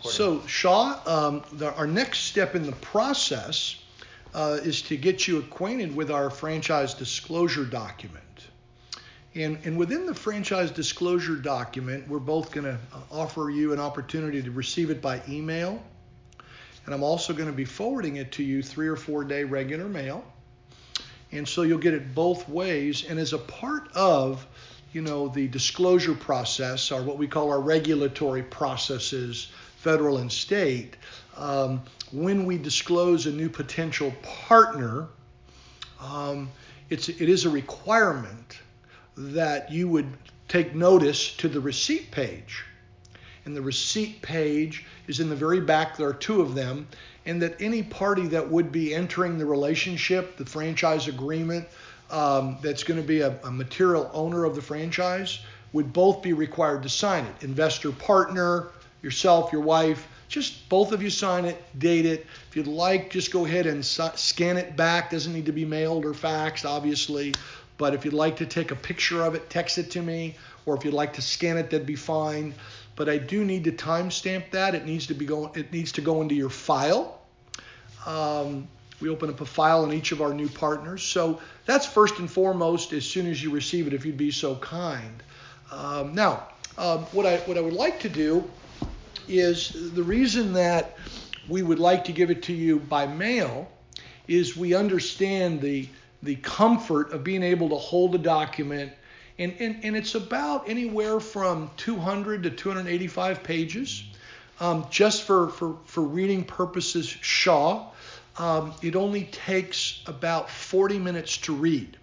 So, Shaw, our next step in the process is to get you acquainted with our franchise disclosure document. And within the franchise disclosure document, we're both going to offer you an opportunity to receive it by email. And I'm also going to be forwarding it to you 3 or 4 day regular mail. And so you'll get it both ways. And as a part of, the disclosure process, or what we call our regulatory processes, federal and state, when we disclose a new potential partner, it is a requirement that you would take notice to the receipt page. And the receipt page is in the very back. There are 2 of them. And that any party that would be entering the relationship, the franchise agreement, that's going to be a material owner of the franchise, would both be required to sign it. Investor partner, yourself, your wife, just both of you sign it, date it. If you'd like, just go ahead and scan it back. Doesn't need to be mailed or faxed, obviously. But if you'd like to take a picture of it, text it to me. Or if you'd like to scan it, that'd be fine. But I do need to timestamp that. It needs to go into your file. We open up a file on each of our new partners. So that's first and foremost as soon as you receive it, if you'd be so kind. Now, what I would like to do is, the reason that we would like to give it to you by mail is we understand the comfort of being able to hold a document. And it's about anywhere from 200 to 285 pages. Just for reading purposes, Shaw, it only takes about 40 minutes to read.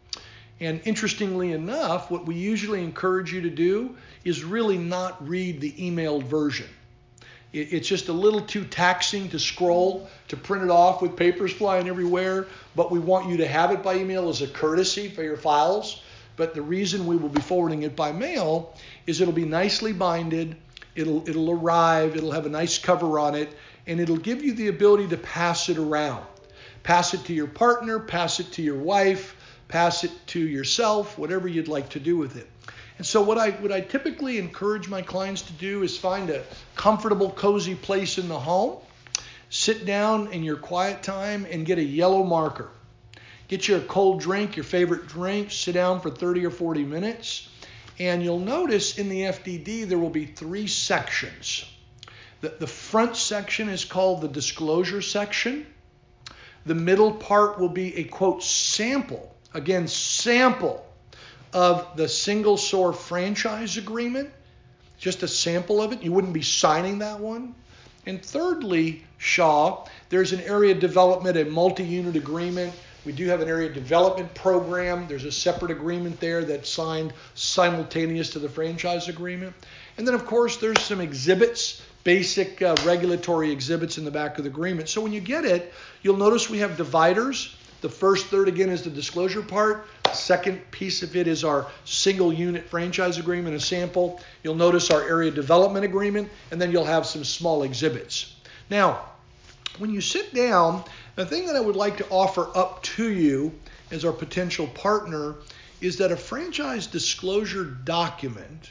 And interestingly enough, what we usually encourage you to do is really not read the emailed version. It's just a little too taxing to scroll, to print it off with papers flying everywhere. But we want you to have it by email as a courtesy for your files. But the reason we will be forwarding it by mail is it'll be nicely binded. It'll arrive. It'll have a nice cover on it. And it'll give you the ability to pass it around. Pass it to your partner. Pass it to your wife. Pass it to yourself. Whatever you'd like to do with it. And so what I typically encourage my clients to do is find a comfortable, cozy place in the home. Sit down in your quiet time and get a yellow marker. Get you a cold drink, your favorite drink. Sit down for 30 or 40 minutes. And you'll notice in the FDD there will be 3 sections. The front section is called the disclosure section. The middle part will be a, quote, sample. Again, sample of the single SOAR franchise agreement. Just a sample of it. You wouldn't be signing that one. And thirdly, Shaw, there's an area development, a multi-unit agreement. We do have an area development program. There's a separate agreement there that's signed simultaneous to the franchise agreement. And then, of course, there's some exhibits, basic regulatory exhibits in the back of the agreement. So when you get it, you'll notice we have dividers. The first third, again, is the disclosure part. The second piece of it is our single unit franchise agreement, a sample. You'll notice our area development agreement, and then you'll have some small exhibits. Now, when you sit down, the thing that I would like to offer up to you as our potential partner is that a franchise disclosure document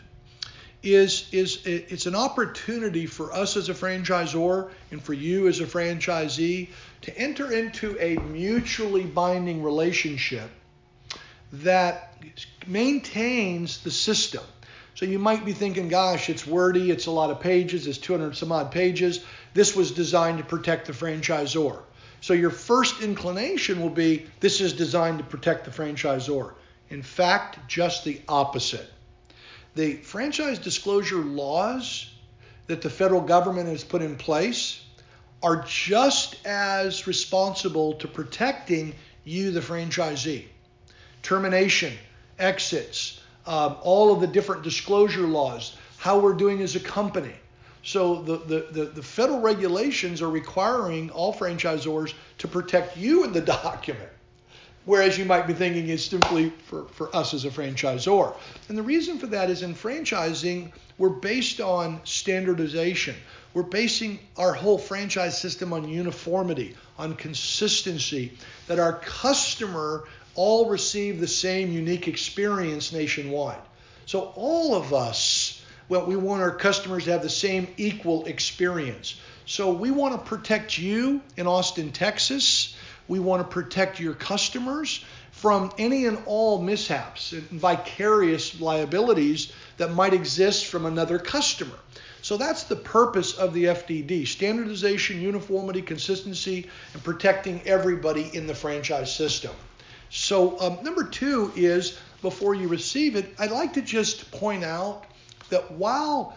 it's an opportunity for us as a franchisor and for you as a franchisee to enter into a mutually binding relationship that maintains the system. So you might be thinking, gosh, it's wordy, it's a lot of pages, it's 200 some odd pages. This was designed to protect the franchisor. So your first inclination will be, this is designed to protect the franchisor. In fact, just the opposite. The franchise disclosure laws that the federal government has put in place are just as responsible to protecting you, the franchisee. Termination, exits, all of the different disclosure laws, how we're doing as a company. So the federal regulations are requiring all franchisors to protect you in the document. Whereas you might be thinking it's simply for us as a franchisor. And the reason for that is in franchising, we're based on standardization. We're basing our whole franchise system on uniformity, on consistency, that our customer all receive the same unique experience nationwide. So all of us Well, we want our customers to have the same equal experience. So we want to protect you in Austin, Texas. We want to protect your customers from any and all mishaps and vicarious liabilities that might exist from another customer. So that's the purpose of the FDD: standardization, uniformity, consistency, and protecting everybody in the franchise system. So number two is, before you receive it, I'd like to just point out that while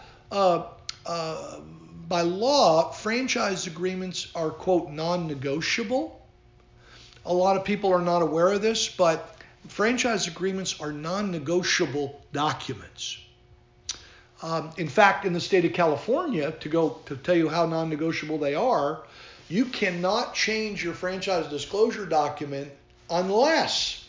by law, franchise agreements are, quote, non-negotiable. A lot of people are not aware of this, but franchise agreements are non-negotiable documents. In fact, in the state of California, to tell you how non-negotiable they are, you cannot change your franchise disclosure document unless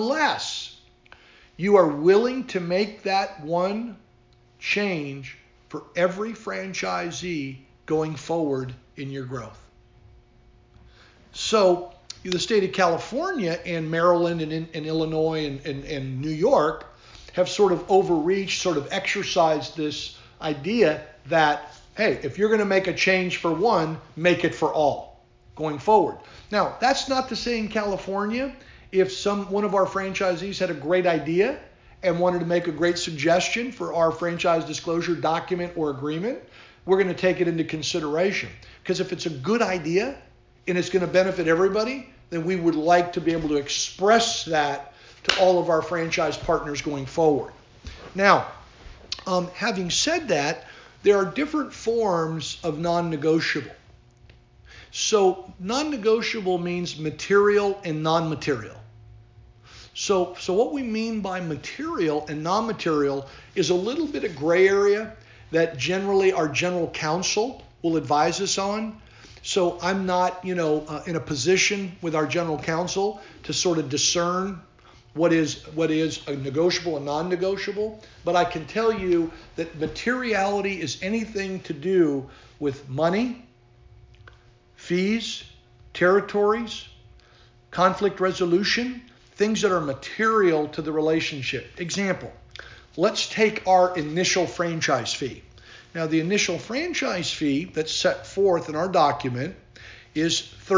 you are willing to make that one change for every franchisee going forward in your growth. So the state of California and Maryland and Illinois and New York have sort of overreached, sort of exercised this idea that, hey, if you're going to make a change for one, make it for all going forward. Now, that's not to say in California, if one of our franchisees had a great idea and wanted to make a great suggestion for our franchise disclosure document or agreement, we're going to take it into consideration. Because if it's a good idea and it's going to benefit everybody, then we would like to be able to express that to all of our franchise partners going forward. Now, having said that, there are different forms of non-negotiable. So non-negotiable means material and non-material. So what we mean by material and non-material is a little bit of gray area that generally our general counsel will advise us on. So I'm not, in a position with our general counsel to sort of discern what is a negotiable and non-negotiable, but I can tell you that materiality is anything to do with money, fees, territories, conflict resolution, things that are material to the relationship. Example, let's take our initial franchise fee. Now, the initial franchise fee that's set forth in our document is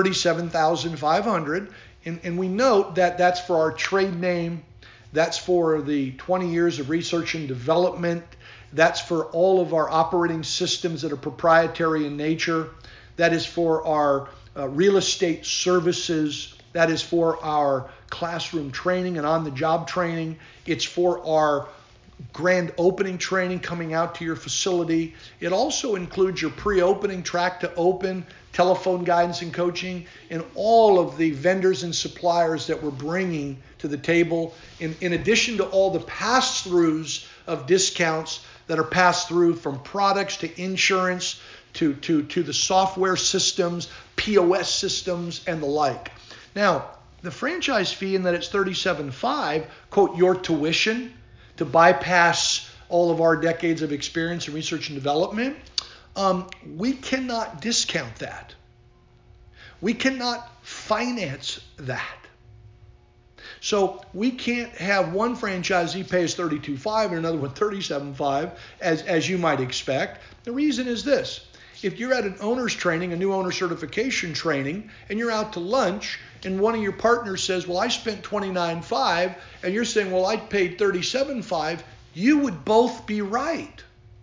$37,500, and we note that that's for our trade name, that's for the 20 years of research and development, that's for all of our operating systems that are proprietary in nature, that is for our real estate services, that is for our classroom training and on-the-job training, it's for our grand opening training coming out to your facility. It also includes your pre-opening, track to open, telephone guidance and coaching, and all of the vendors and suppliers that we're bringing to the table, in addition to all the pass-throughs of discounts that are passed through from products to insurance to the software systems, POS systems, and the like. Now, the franchise fee, in that it's $37,500, quote, your tuition, to bypass all of our decades of experience in research and development, we cannot discount that. We cannot finance that. So we can't have one franchisee pay us $32,500 and another one $37,500, as you might expect. The reason is this. If you're at an owner's training, a new owner certification training, and you're out to lunch, and one of your partners says, well, I spent $29,500, and you're saying, well, I paid $37,500, you would both be right.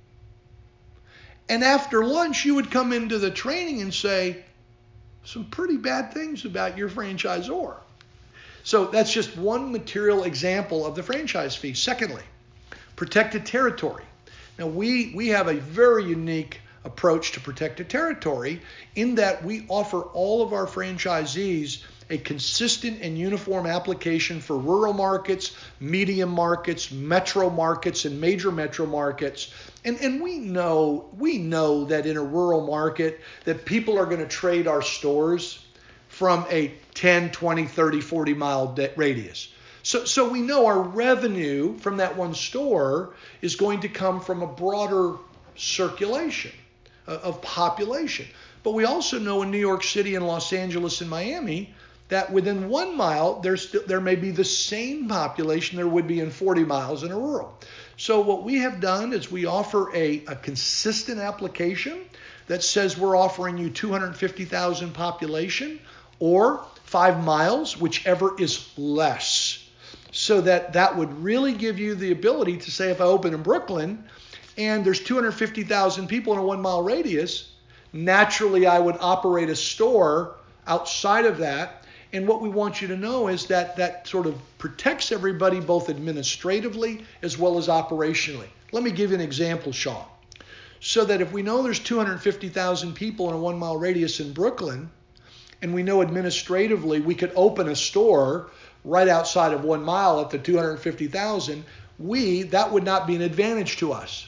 And after lunch, you would come into the training and say some pretty bad things about your franchisor. So that's just one material example of the franchise fee. Secondly, protected territory. Now, we have a very unique approach to protected territory in that we offer all of our franchisees a consistent and uniform application for rural markets, medium markets, metro markets, and major metro markets. And we know that in a rural market that people are going to trade our stores from a 10, 20, 30, 40 mile radius. So we know our revenue from that one store is going to come from a broader circulation of population. But we also know in New York City and Los Angeles and Miami that within 1 mile there may be the same population there would be in 40 miles in a rural. So what we have done is we offer a consistent application that says we're offering you 250,000 population or 5 miles, whichever is less. So that would really give you the ability to say, if I open in Brooklyn and there's 250,000 people in a 1 mile radius, naturally I would operate a store outside of that. And what we want you to know is that sort of protects everybody both administratively as well as operationally. Let me give you an example, Shaw. So that if we know there's 250,000 people in a 1 mile radius in Brooklyn, and we know administratively we could open a store right outside of 1 mile at the 250,000, that would not be an advantage to us.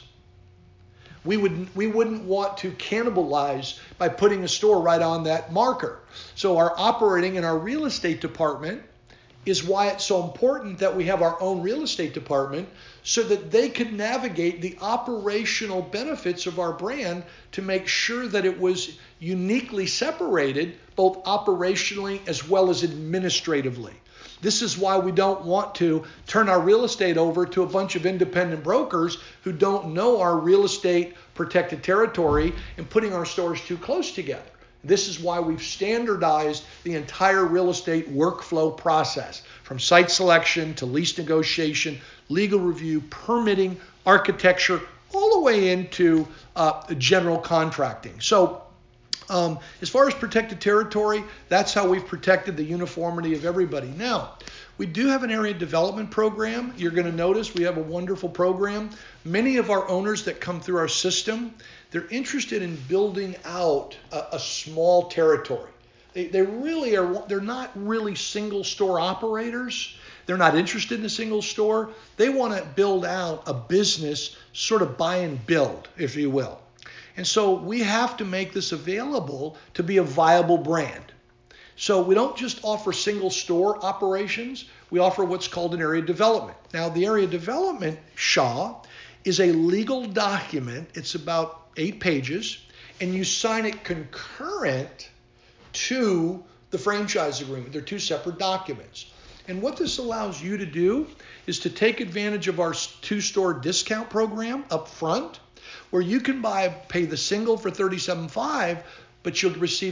We wouldn't want to cannibalize by putting a store right on that marker. So our operating and our real estate department is why it's so important that we have our own real estate department so that they could navigate the operational benefits of our brand to make sure that it was uniquely separated both operationally as well as administratively. This is why we don't want to turn our real estate over to a bunch of independent brokers who don't know our real estate protected territory and putting our stores too close together. This is why we've standardized the entire real estate workflow process, from site selection to lease negotiation, legal review, permitting, architecture, all the way into general contracting. So as far as protected territory, that's how we've protected the uniformity of everybody. Now, we do have an area development program. You're going to notice we have a wonderful program. Many of our owners that come through our system, they're interested in building out a small territory. They really are. They're not really single store operators. They're not interested in a single store. They want to build out a business, sort of buy and build, if you will. And so we have to make this available to be a viable brand. So we don't just offer single store operations. We offer what's called an area development. Now, the area development, Shaw, is a legal document. It's about 8 pages, and you sign it concurrent to the franchise agreement. They're 2 separate documents. And what this allows you to do is to take advantage of our 2-store discount program up front, where you can pay the single for $37,500, but you'll receive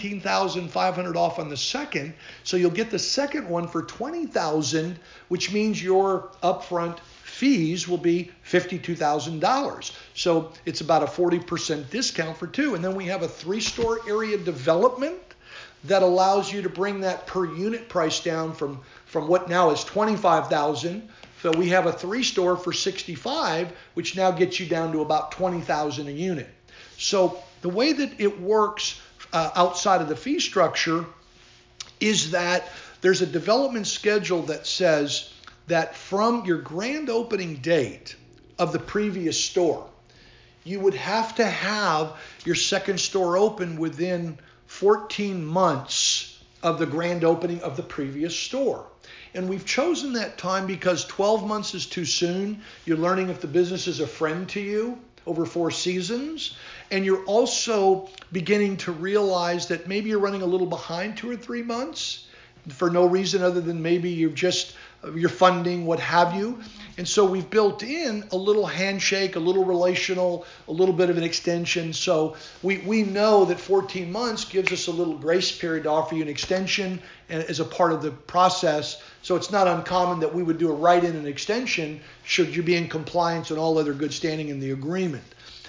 $17,500 off on the second. So you'll get the second one for $20,000, which means your upfront fees will be $52,000. So it's about a 40% discount for 2. And then we have a 3-store area development that allows you to bring that per unit price down from what now is $25,000. So we have a 3-store for $65,000, which now gets you down to about $20,000 a unit. So the way that it works outside of the fee structure is that there's a development schedule that says that from your grand opening date of the previous store, you would have to have your second store open within 14 months of the grand opening of the previous store. And we've chosen that time because 12 months is too soon. You're learning if the business is a friend to you over 4 seasons. And you're also beginning to realize that maybe you're running a little behind 2 or 3 months for no reason other than maybe you're funding, what have you. And so we've built in a little handshake, a little relational, a little bit of an extension. So we know that 14 months gives us a little grace period to offer you an extension as a part of the process. So it's not uncommon that we would do a write-in and extension should you be in compliance and all other good standing in the agreement.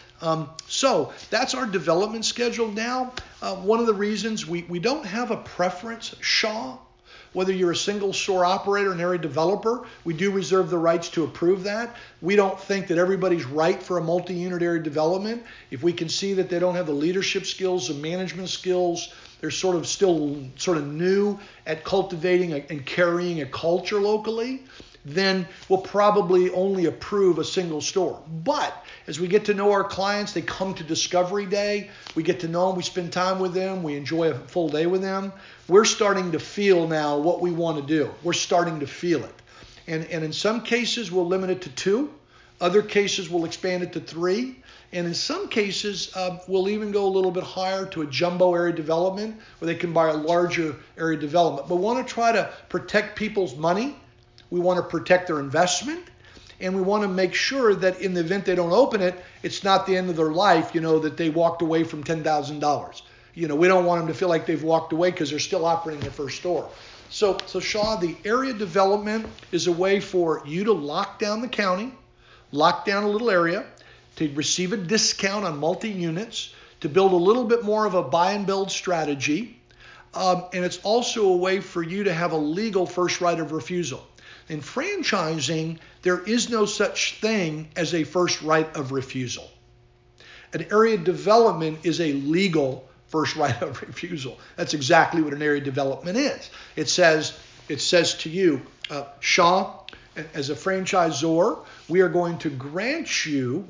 So that's our development schedule now. One of the reasons we don't have a preference, Shaw, whether you're a single store operator, an area developer, we do reserve the rights to approve that. We don't think that everybody's right for a multi-unit area development. If we can see that they don't have the leadership skills, the management skills, they're still new at cultivating and carrying a culture locally, then we'll probably only approve a single store. But as we get to know our clients, they come to Discovery Day, we get to know them, we spend time with them, we enjoy a full day with them. We're starting to feel now what we want to do. We're starting to feel it. And in some cases, we'll limit it to 2. Other cases, we'll expand it to 3. And in some cases, we'll even go a little bit higher to a jumbo area development where they can buy a larger area development. But we want to try to protect people's money. We want to protect their investment. And we want to make sure that in the event they don't open it, it's not the end of their life, that they walked away from $10,000. We don't want them to feel like they've walked away because they're still operating their first store. So Shaw, the area development is a way for you to lock down the county, lock down a little area, to receive a discount on multi-units, to build a little bit more of a buy and build strategy. And it's also a way for you to have a legal first right of refusal. In franchising, there is no such thing as a first right of refusal. An area development is a legal first right of refusal. That's exactly what an area development is. It says to you, Shaw, as a franchisor, we are going to grant you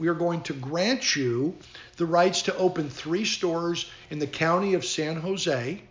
the rights to open 3 stores in the county of San Jose,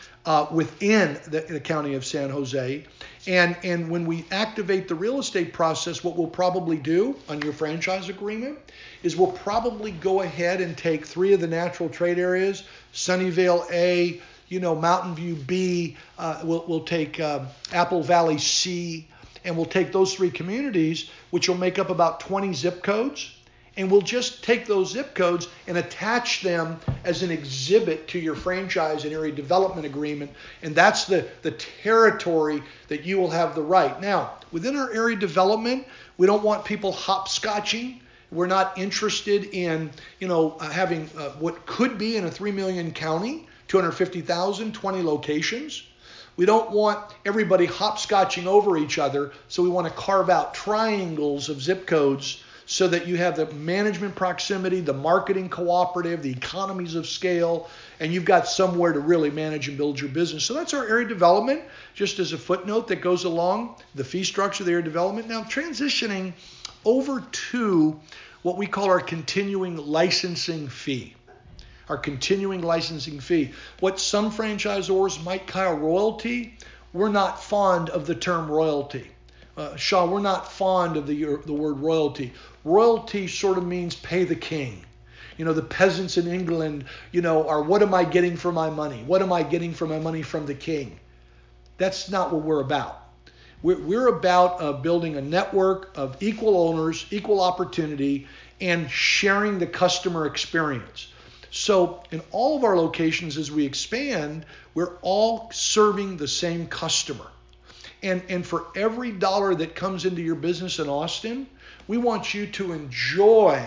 within the county of San Jose. And when we activate the real estate process, what we'll probably do on your franchise agreement is we'll probably go ahead and take 3 of the natural trade areas, Sunnyvale A, Mountain View B, we'll take Apple Valley C, and we'll take those 3 communities, which will make up about 20 zip codes. And we'll just take those zip codes and attach them as an exhibit to your franchise and area development agreement. And that's the territory that you will have the right. Now, within our area development, we don't want people hopscotching. We're not interested in, having what could be in a 3 million county, 250,000, 20 locations. We don't want everybody hopscotching over each other. So we want to carve out triangles of zip codes so that you have the management proximity, the marketing cooperative, the economies of scale, and you've got somewhere to really manage and build your business. So that's our area development, just as a footnote that goes along the fee structure of the area development. Now, transitioning over to what we call our continuing licensing fee. Our continuing licensing fee. What some franchisors might call royalty, we're not fond of the term royalty. Shaw, we're not fond of the word royalty. Royalty sort of means pay the king. The peasants in England, are, what am I getting for my money? What am I getting for my money from the king? That's not what we're about. We're about building a network of equal owners, equal opportunity, and sharing the customer experience. So in all of our locations, as we expand, we're all serving the same customer. And for every dollar that comes into your business in Austin, we want you to enjoy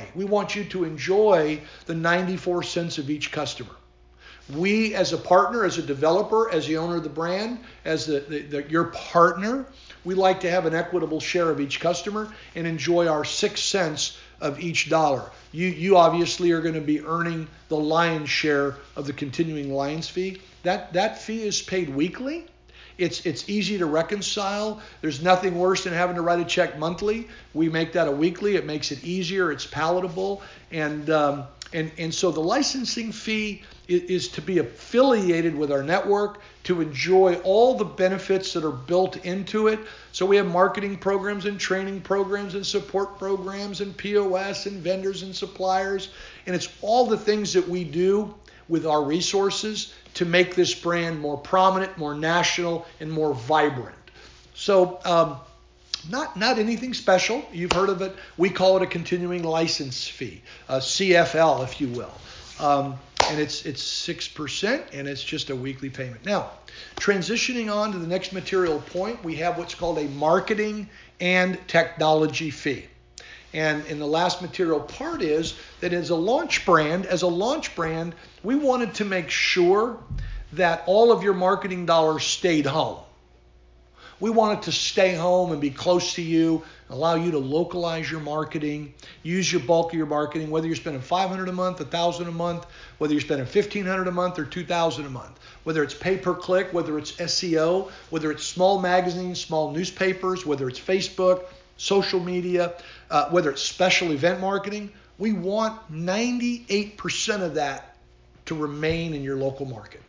the 94 cents of each customer. We, as a partner, as a developer, as the owner of the brand, as your partner, we like to have an equitable share of each customer and enjoy our 6 cents of each dollar. You obviously are going to be earning the lion's share of the continuing license fee. That fee is paid weekly. It's easy to reconcile. There's nothing worse than having to write a check monthly. We make that a weekly. It makes it easier. It's palatable. And so the licensing fee is to be affiliated with our network, to enjoy all the benefits that are built into it. So we have marketing programs and training programs and support programs and POS and vendors and suppliers. And it's all the things that we do with our resources to make this brand more prominent, more national, and more vibrant. So not anything special. You've heard of it. We call it a continuing license fee, a CFL, if you will. And it's 6%, and it's just a weekly payment. Now, transitioning on to the next material point, we have what's called a marketing and technology fee. And in the last material part is that as a launch brand, we wanted to make sure that all of your marketing dollars stayed home. We want it to stay home and be close to you, allow you to localize your marketing, use your bulk of your marketing, whether you're spending $500 a month, $1,000 a month, whether you're spending $1,500 a month or $2,000 a month, whether it's pay-per-click, whether it's SEO, whether it's small magazines, small newspapers, whether it's Facebook, social media, whether it's special event marketing. We want 98% of that to remain in your local market.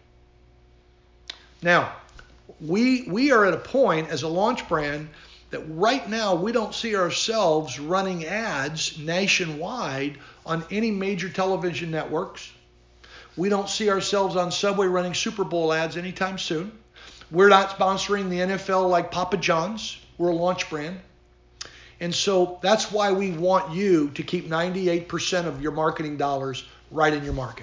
Now, we are at a point as a launch brand that right now we don't see ourselves running ads nationwide on any major television networks. We don't see ourselves on Subway running Super Bowl ads anytime soon. We're not sponsoring the NFL like Papa John's. We're a launch brand. And so that's why we want you to keep 98% of your marketing dollars right in your market.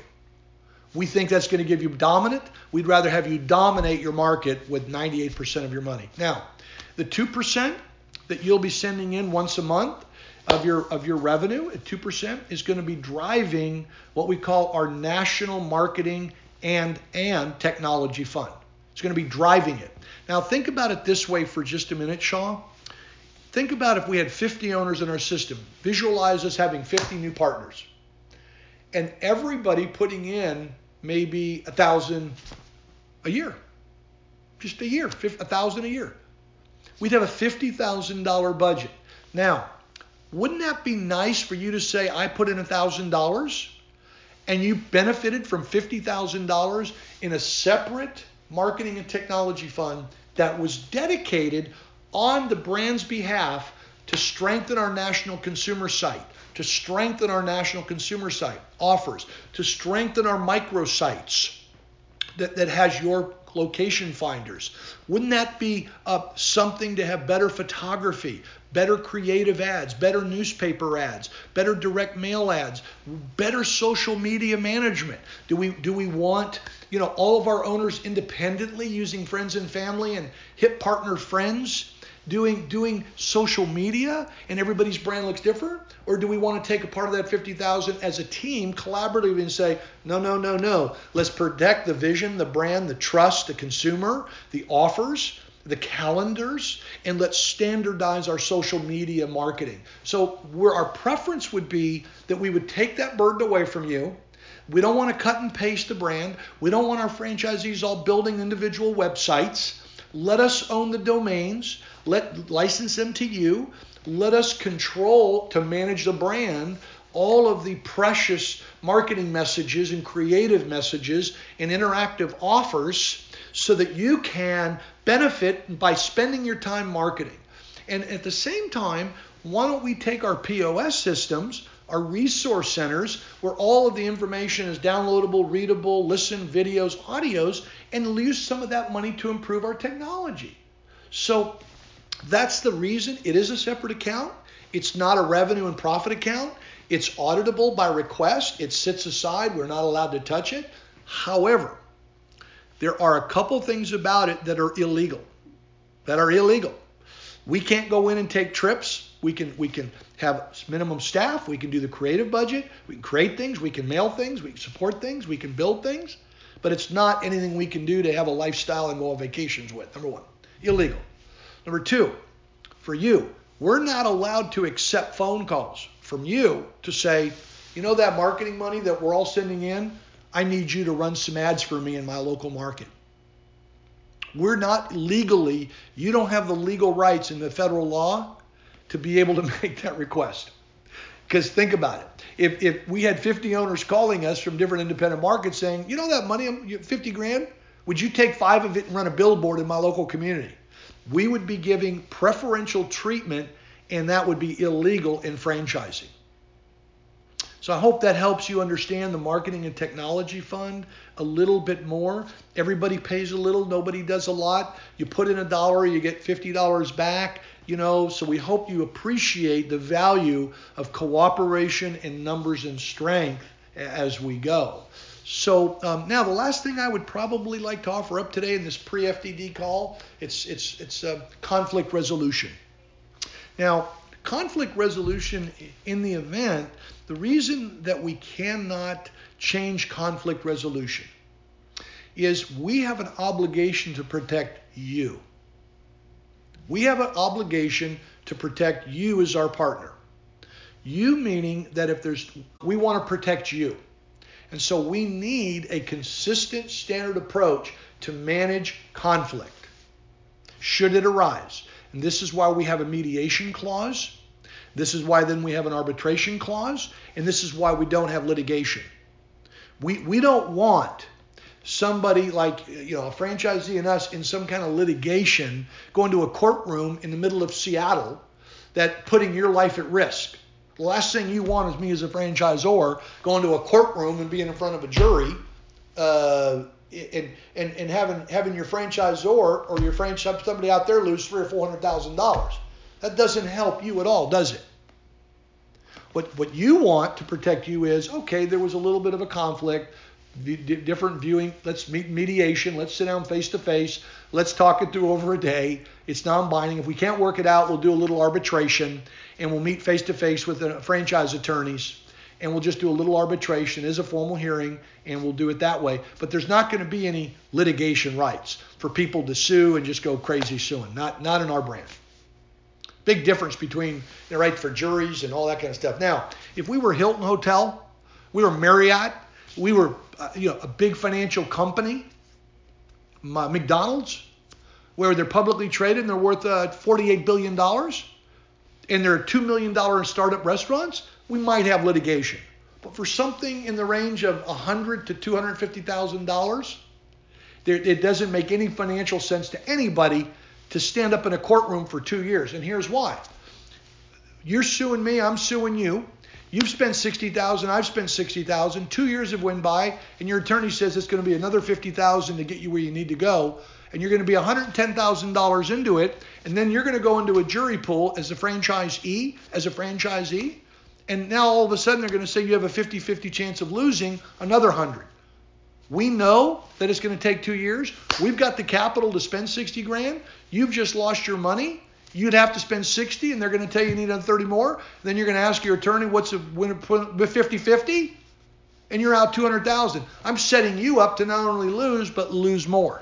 We think that's going to give you dominant. We'd rather have you dominate your market with 98% of your money. Now, the 2% that you'll be sending in once a month of your revenue at 2% is going to be driving what we call our National Marketing and Technology Fund. It's going to be driving it. Now, think about it this way for just a minute, Shaw. Think about if we had 50 owners in our system. Visualize us having 50 new partners. And everybody putting in maybe $1,000 a year. Just a year, $1,000 a year. We'd have a $50,000 budget. Now, wouldn't that be nice for you to say, I put in $1,000 and you benefited from $50,000 in a separate marketing and technology fund that was dedicated on the brand's behalf to strengthen our national consumer site, to strengthen our national consumer site offers, to strengthen our microsites that has your location finders? Wouldn't that be something to have better photography, better creative ads, better newspaper ads, better direct mail ads, better social media management? Do we want all of our owners independently using friends and family and hip partner friends doing social media and everybody's brand looks different? Or do we want to take a part of that $50,000 as a team collaboratively and say, no. Let's protect the vision, the brand, the trust, the consumer, the offers, the calendars, and let's standardize our social media marketing. So where our preference would be that we would take that burden away from you. We don't want to cut and paste the brand. We don't want our franchisees all building individual websites. Let us own the domains. License them to you. Let us control to manage the brand all of the precious marketing messages and creative messages and interactive offers so that you can benefit by spending your time marketing. And at the same time, why don't we take our POS systems, our resource centers, where all of the information is downloadable, readable, listen, videos, audios, and use some of that money to improve our technology. So that's the reason it is a separate account. It's not a revenue and profit account. It's auditable by request. It sits aside. We're not allowed to touch it. However, there are a couple things about it that are illegal. We can't go in and take trips. We can have minimum staff. We can do the creative budget. We can create things. We can mail things. We can support things. We can build things. But it's not anything we can do to have a lifestyle and go on vacations with. Number one, illegal. Number two, for you, we're not allowed to accept phone calls from you to say, that marketing money that we're all sending in, I need you to run some ads for me in my local market. We're not legally, you don't have the legal rights in the federal law to be able to make that request. Because think about it. If we had 50 owners calling us from different independent markets saying, that money, $50,000, would you take 5 of it and run a billboard in my local community? We would be giving preferential treatment, and that would be illegal in franchising. So I hope that helps you understand the Marketing and Technology Fund a little bit more. Everybody pays a little, nobody does a lot. You put in $1, you get $50 back. So we hope you appreciate the value of cooperation and numbers and strength as we go. So now the last thing I would probably like to offer up today in this pre-FDD call, it's conflict resolution. Now, conflict resolution in the event, the reason that we cannot change conflict resolution is we have an obligation to protect you. We have an obligation to protect you as our partner. You meaning that we want to protect you. And so we need a consistent standard approach to manage conflict should it arise. And this is why we have a mediation clause. This is why then we have an arbitration clause. And this is why we don't have litigation. We don't want somebody like a franchisee and us in some kind of litigation going to a courtroom in the middle of Seattle that putting your life at risk. The last thing you want is me as a franchisor going to a courtroom and being in front of a jury and having your franchisor or your franchise somebody out there lose $300,000 or $400,000. That doesn't help you at all, does it? What you want to protect you is, okay, there was a little bit of a conflict, different viewing. Let's meet mediation. Let's sit down face to face. Let's talk it through over a day. It's non-binding. If we can't work it out, we'll do a little arbitration, and we'll meet face to face with the franchise attorneys, and we'll just do a little arbitration as a formal hearing, and we'll do it that way. But there's not going to be any litigation rights for people to sue and just go crazy suing. Not in our brand. Big difference between the right for juries and all that kind of stuff. Now, if we were Hilton Hotel, we were Marriott, we were a big financial company, McDonald's, where they're publicly traded and they're worth $48 billion, and they're $2 million startup restaurants, we might have litigation. But for something in the range of $100,000 to $250,000, it doesn't make any financial sense to anybody to stand up in a courtroom for 2 years. And here's why. You're suing me, I'm suing you. You've spent $60,000, I've spent $60,000. 2 years have went by, and your attorney says it's going to be another $50,000 to get you where you need to go, and you're going to be $110,000 into it, and then you're going to go into a jury pool as a franchisee, and now all of a sudden they're going to say you have a 50-50 chance of losing another 100. We know that it's going to take 2 years. We've got the capital to spend 60 grand. You've just lost your money. You'd have to spend 60, and they're going to tell you need another 30 more. Then you're going to ask your attorney what's a win 50-50, and you're out 200,000. I'm setting you up to not only lose, but lose more.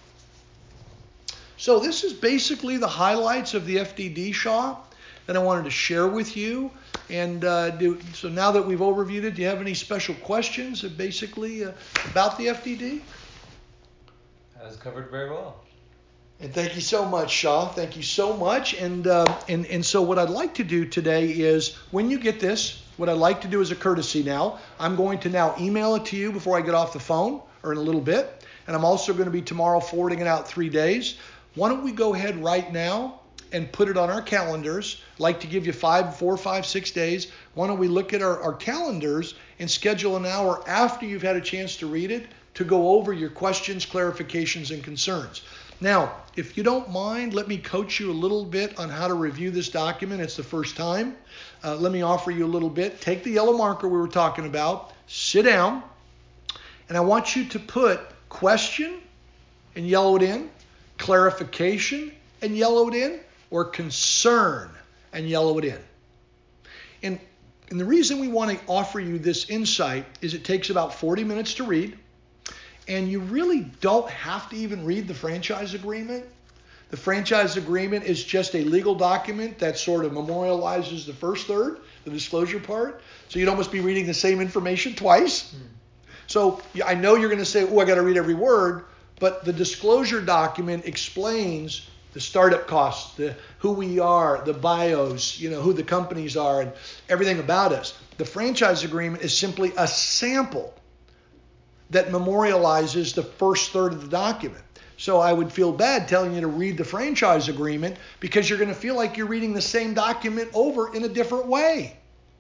So this is basically the highlights of the FDD, Shaw, that I wanted to share with you. And so now that we've overviewed it, do you have any special questions basically about the FDD? That was covered very well. And thank you so much, Shaw. Thank you so much. And so what I'd like to do today is, when you get this, what I'd like to do as a courtesy now, I'm going to now email it to you before I get off the phone, or in a little bit. And I'm also going to be tomorrow forwarding it out 3 days. Why don't we go ahead right now and put it on our calendars? I'd like to give you 4, 5, 6 days. Why don't we look at our calendars and schedule an hour after you've had a chance to read it to go over your questions, clarifications, and concerns. Now, if you don't mind, let me coach you a little bit on how to review this document. It's the first time. Let me offer you a little bit. Take the yellow marker we were talking about, sit down, and I want you to put question and yellow it in, clarification and yellow it in, or concern and yellow it in. And the reason we want to offer you this insight is it takes about 40 minutes to read, and you really don't have to even read the franchise agreement. The franchise agreement is just a legal document that sort of memorializes the first third, the disclosure part. So you'd almost be reading the same information twice. So I know you're going to say, I got to read every word, but the disclosure document explains the startup costs, who we are, the bios, who the companies are, and everything about us. The franchise agreement is simply a sample that memorializes the first third of the document. So I would feel bad telling you to read the franchise agreement, because you're going to feel like you're reading the same document over in a different way.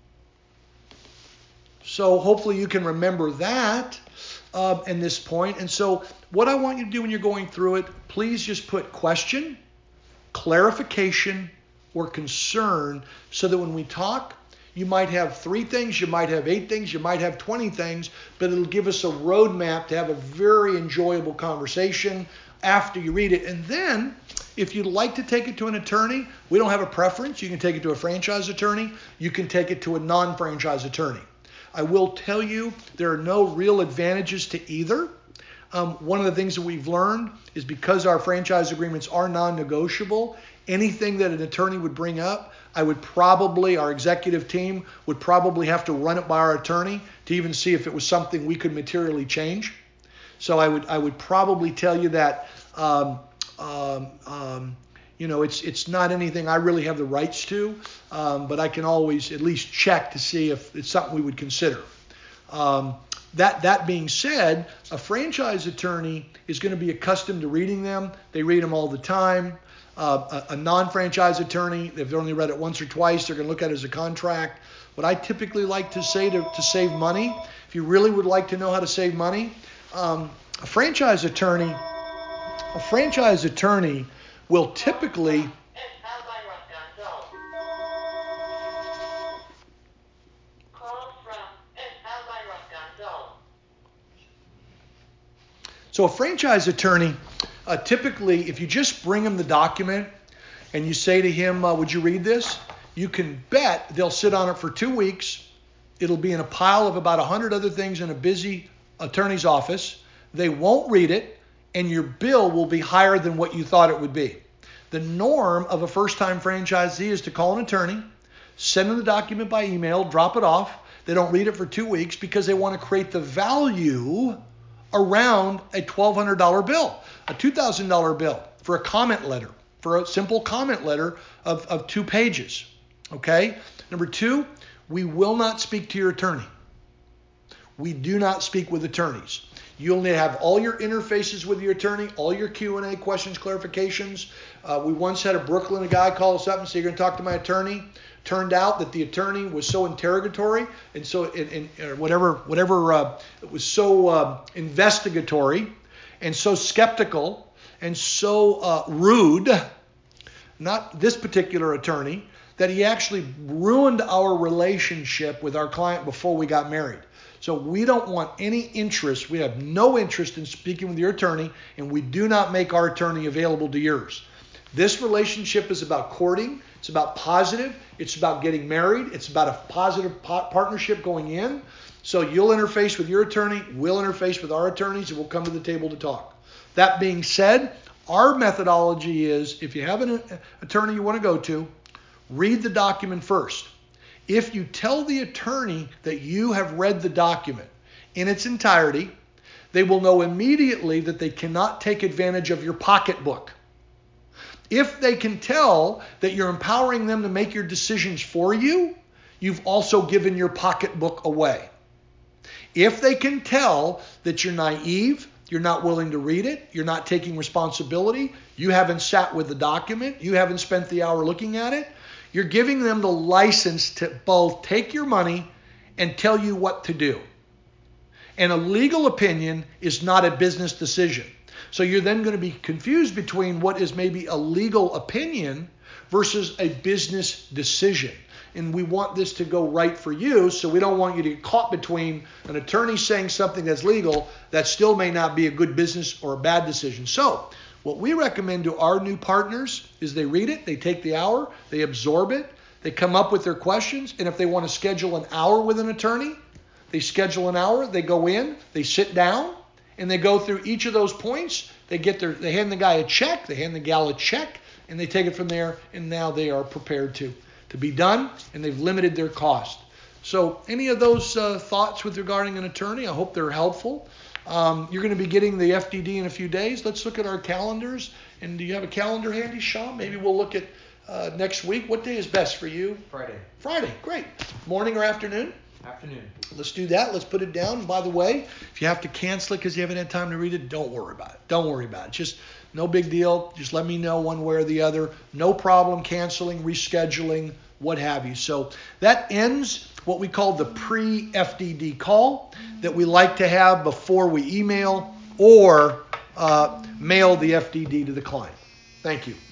So hopefully you can remember that in this point. And so what I want you to do when you're going through it, please just put question, clarification, or concern, so that when we talk, you might have 3 things, you might have 8 things, you might have 20 things, but it'll give us a roadmap to have a very enjoyable conversation after you read it. And then, if you'd like to take it to an attorney, we don't have a preference. You can take it to a franchise attorney. You can take it to a non-franchise attorney. I will tell you, there are no real advantages to either. One of the things that we've learned is, because our franchise agreements are non-negotiable, anything that an attorney would bring up, our executive team would probably have to run it by our attorney to even see if it was something we could materially change. So I would probably tell you that it's not anything I really have the rights to, but I can always at least check to see if it's something we would consider. That being said, a franchise attorney is going to be accustomed to reading them. They read them all the time. A non-franchise attorney, if they've only read it once or twice, they're going to look at it as a contract. What I typically like to say to save money, if you really would like to know how to save money, a franchise attorney will typically So a franchise attorney, typically, if you just bring him the document and you say to him, would you read this? You can bet they'll sit on it for 2 weeks. It'll be in a pile of about 100 other things in a busy attorney's office. They won't read it, and your bill will be higher than what you thought it would be. The norm of a first-time franchisee is to call an attorney, send them the document by email, drop it off. They don't read it for 2 weeks because they want to create the value around a $1,200 bill, a $2,000 bill for a comment letter, for a simple comment letter of 2 pages. Okay? Number 2, we will not speak to your attorney. We do not speak with attorneys. You'll need to have all your interfaces with your attorney, all your Q&A questions, clarifications. We once had a guy call us up and say, you're going to talk to my attorney. Turned out that the attorney was so interrogatory and so whatever it was so investigatory and so skeptical and so rude, not this particular attorney, that he actually ruined our relationship with our client before we got married. So we don't want any interest. We have no interest in speaking with your attorney, and we do not make our attorney available to yours. This relationship is about courting. It's about positive. It's about getting married. It's about a positive partnership going in. So you'll interface with your attorney. We'll interface with our attorneys, and we'll come to the table to talk. That being said, our methodology is if you have an attorney you want to go to, read the document first. If you tell the attorney that you have read the document in its entirety, they will know immediately that they cannot take advantage of your pocketbook. If they can tell that you're empowering them to make your decisions for you, you've also given your pocketbook away. If they can tell that you're naive, you're not willing to read it, you're not taking responsibility, you haven't sat with the document, you haven't spent the hour looking at it, you're giving them the license to both take your money and tell you what to do. And a legal opinion is not a business decision. So you're then going to be confused between what is maybe a legal opinion versus a business decision. And we want this to go right for you, so we don't want you to get caught between an attorney saying something that's legal that still may not be a good business or a bad decision. So what we recommend to our new partners is they read it, they take the hour, they absorb it, they come up with their questions, and if they want to schedule an hour with an attorney, they schedule an hour, they go in, they sit down, and they go through each of those points. They hand the guy a check, they hand the gal a check, and they take it from there, and now they are prepared to be done, and they've limited their cost. So any of those thoughts with regarding an attorney, I hope they're helpful. You're going to be getting the FDD in a few days. Let's look at our calendars. And do you have a calendar handy, Sean? Maybe we'll look at next week. What day is best for you? Friday, great. Morning or afternoon? Afternoon. Let's do that. Let's put it down. By the way, if you have to cancel it because you haven't had time to read it, don't worry about it. Don't worry about it. Just no big deal. Just let me know one way or the other. No problem canceling, rescheduling, what have you. So that ends what we call the pre-FDD call that we like to have before we email or mail the FDD to the client. Thank you.